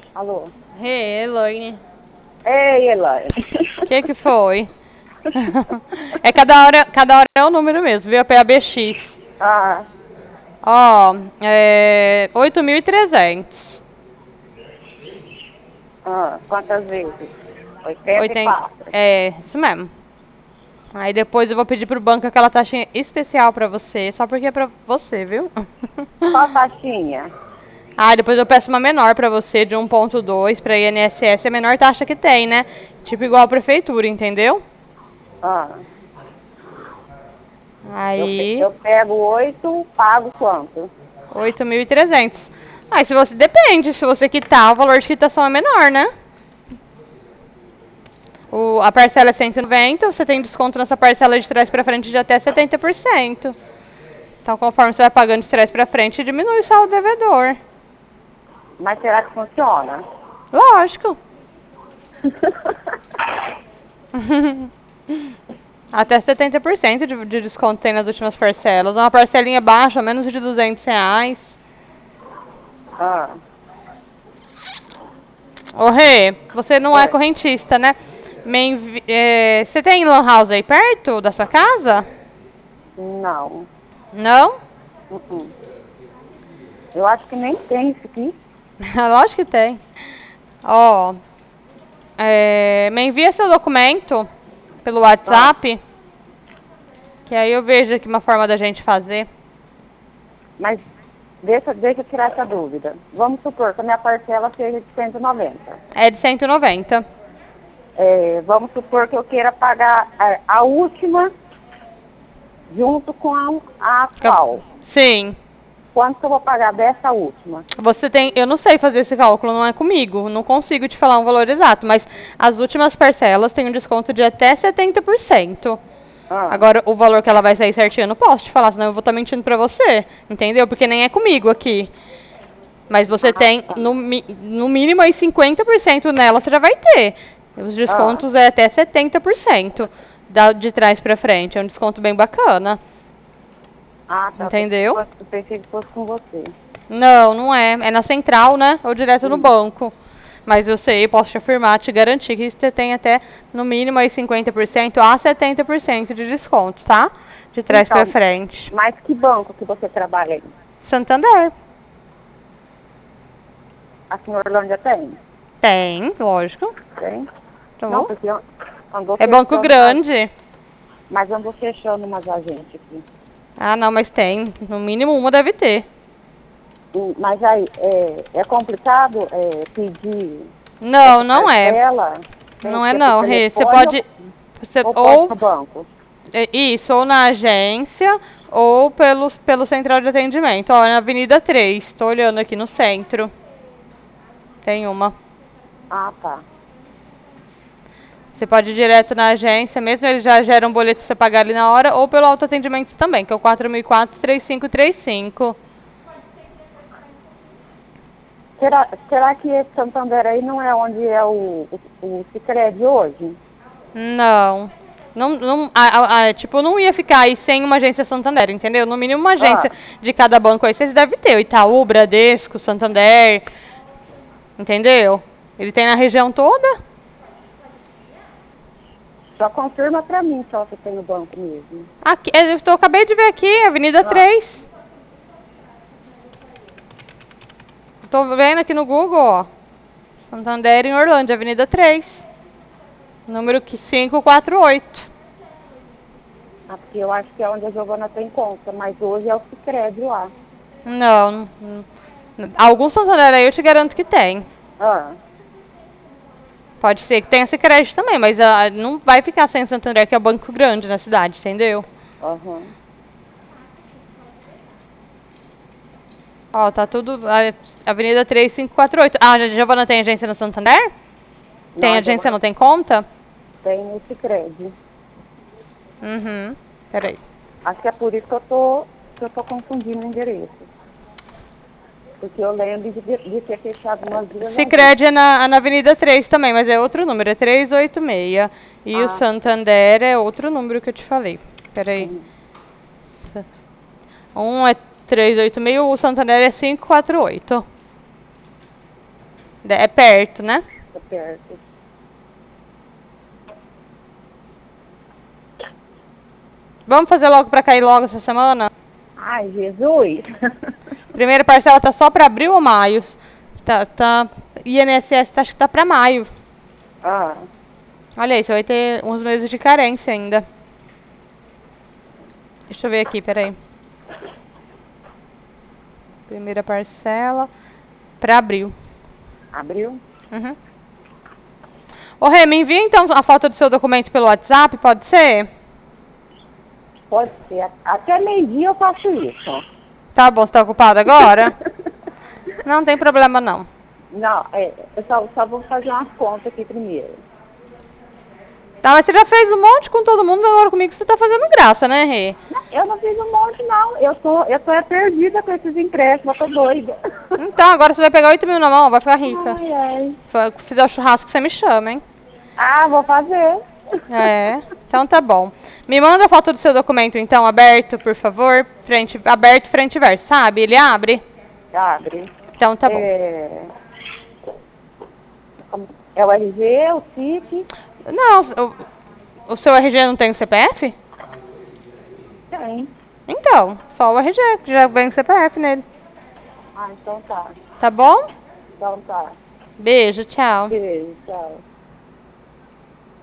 Alô? Hey, Elaine. Ei, Elaine. O que foi? É cada hora é um número mesmo, viu? A PABX. Ah, Ó, 8.300. quantas vezes? 80, 84. isso mesmo. Aí depois eu vou pedir pro banco aquela taxinha especial pra você, só porque é pra você, viu? Qual taxinha? Ah, depois eu peço uma menor pra você, de 1,2 pra INSS, é a menor taxa que tem, né? Tipo igual a prefeitura, entendeu? Ah, Aí, eu pego 8, pago quanto? 8.300. Aí se você, depende, se você quitar, o valor de quitação é menor, né? A parcela é 190, você tem desconto nessa parcela de trás pra frente de até 70%. Então, conforme você vai pagando de trás pra frente, diminui o saldo devedor. Mas será que funciona? Lógico. Até 70% de desconto tem nas últimas parcelas. Uma parcelinha baixa, menos de R$ 200. Ah, Ô, Rê, você não é oi. correntista, né? Você tem lan house aí perto da sua casa? Não. Não? Uh-uh. Eu acho que nem tem isso aqui. Lógico que tem. Ó, me envia seu documento pelo Ah, WhatsApp, que aí eu vejo aqui uma forma da gente fazer. mas deixa eu tirar essa dúvida. Vamos supor que a minha parcela seja de 190. É de 190. Vamos supor que eu queira pagar a última junto com a atual. Sim. Quanto que eu vou pagar dessa última? Você tem, eu não sei fazer esse cálculo, não é comigo, não consigo te falar um valor exato, mas as últimas parcelas têm um desconto de até 70%. Ah, Agora, o valor que ela vai sair certinho, eu não posso te falar, senão eu vou estar mentindo pra você, entendeu? Porque nem é comigo aqui. Mas você tem, tá. no mínimo, aí 50% nela você já vai ter. Os Ah, descontos é até 70% de trás pra frente. É um desconto bem bacana, tá. entendeu? Eu pensei que fosse com você. Não, não é. É na central, né? Ou direto no Hum, banco. Mas eu sei, posso te afirmar, te garantir que você tem até, no mínimo, aí 50% a 70% de desconto, tá? De trás pra Então, frente. mas que banco que você trabalha aí? Santander. Aqui em Orlândia tem? Tem, lógico. Tem? Não, Então, porque eu andou é banco fechando grande. mas andou fechando umas agências aqui. Ah, não, mas tem. No mínimo uma deve ter. Mas aí, é complicado pedir Não, essa não é. parcela? Tem Não que é ser por não, Rê. Você telefone pode. Você, ou pode ou no banco? isso, ou na agência, ou pelo central de atendimento. Ó, na Avenida 3. Estou olhando aqui no centro. Tem uma. Ah, tá. Você pode ir direto na agência, mesmo eles já geram um boleto pra você pagar ali na hora, ou pelo autoatendimento também, que é o 4004-3535. Será que esse Santander aí não é onde é o Sicredi hoje? Não. Não, não, tipo, não ia ficar aí sem uma agência Santander, entendeu? No mínimo uma agência Ah, de cada banco aí vocês devem ter. O Itaú, Bradesco, Santander, entendeu? Ele tem na região toda. só confirma pra mim só se tem no banco mesmo. Aqui, acabei de ver aqui, Avenida Ah, 3. Tô vendo aqui no Google, ó. Santander em Orlândia, Avenida 3. Número 548. porque eu acho que é onde a Giovana tem conta, mas hoje é o Sicredi lá. Não, algum Santander aí eu te garanto que tem. Ah, Pode ser que tenha esse crédito também, mas não vai ficar sem Santander, que é o banco grande na cidade, entendeu? aham. Ó, tá tudo. Avenida 3548. Ah, a Giovana tem agência no Santander? Não, Tem a agência, não Giovana tem conta? tem o Sicredi. Uhum. Peraí. Acho que é por isso que eu tô confundindo o endereço. Porque eu lembro de ter fechado umas duas agências. Sicredi é na Avenida 3 também, mas é outro número, é 386. E o Ah, Santander é outro número que eu te falei. Peraí. hum. Um é 386, o Santander é 548. É perto, né? Tá perto. Vamos fazer logo pra cair logo essa semana? Ai, Jesus! Primeira parcela tá só pra abril ou maio? INSS acho que tá pra maio. Ah, Olha aí, você vai ter uns meses de carência ainda. Deixa eu ver aqui, peraí. Primeira parcela pra abril. abriu? Uhum. Ô, Rê, me envia então a foto do seu documento pelo WhatsApp, pode ser? Pode ser. Até meio-dia eu faço isso. Tá bom, você tá ocupado agora? Não tem problema não. Não, eu só vou fazer umas contas aqui primeiro. Tá, mas você já fez um monte com todo mundo, agora comigo você tá fazendo graça, né, Rê? Não, eu não fiz um monte, não. Eu tô perdida com esses empréstimos, eu tô doida. Então, agora você vai pegar 8 mil na mão, vai ficar rica. Ai, ai. Se fizer o churrasco, você me chama, hein? Ah, vou fazer. É, então tá bom. Me manda a foto do seu documento, então, aberto, por favor. Aberto, frente e verso, sabe? Ele abre? Abre. Então tá bom. É o RG, o CIC? Não, o seu RG não tem o CPF? Tem. Então, só o RG, que já vem o CPF nele. Ah, então tá. Tá bom? Então tá. Beijo, tchau. Beijo, tchau.